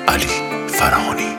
علی فراهانی.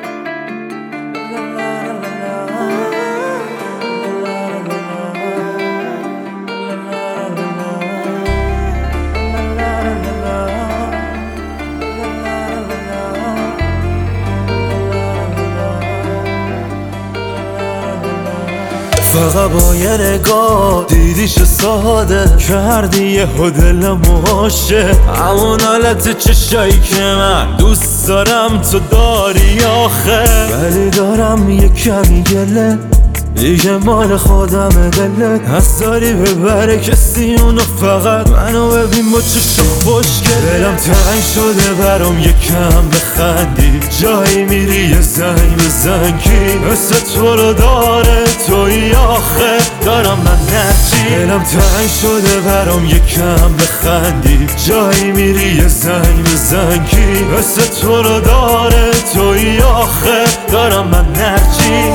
فقط با یه نگاه دیدیش ساده کردی یه دلم عاشق، همون حالت چشایی که من دوست دارم تو داری آخه. ولی دارم یه کمی گله دیگه مال خودم دلت هست، داری ببره کسی اونو فقط منو ببین با چشم خوشگل. دلم تنگ شده برام یکم بخندی، جایی میری یه زنگ بزن کی مثل تو رو داره توی آخه. دارم من نرچی دلم تنگ شده برام یکم بخندی، جایی میری یه زنگ بزن کی مثل تو رو داره توی آخه. دارم من نرچی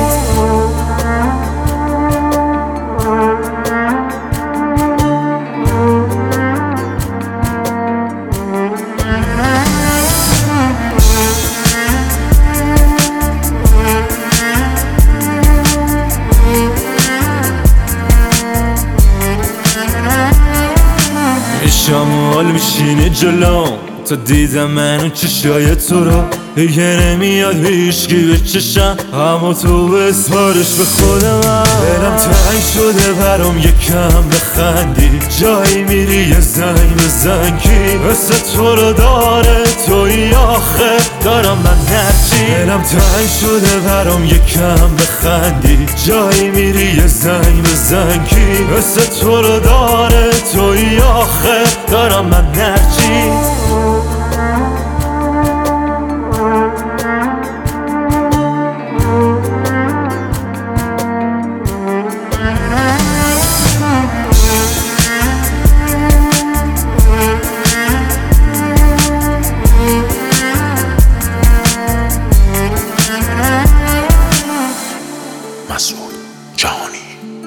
شمال میشینه جلوم تا دیدم منو چشای تو رو دیگه نمیاد هیچکی به چشم، اما تو بسپارش به خودم. دلم تنگ شده برام یکم بخندی، جایی میری یه زنگ بزن کی مثل تو رو داره توی آخه. دارم من نرچی دلم تنگ شده برام یکم بخندی، جایی میری یه زنگ بزن کی مثل تو رو داره توی آخه. دارم من نرچی مسعود جهانی.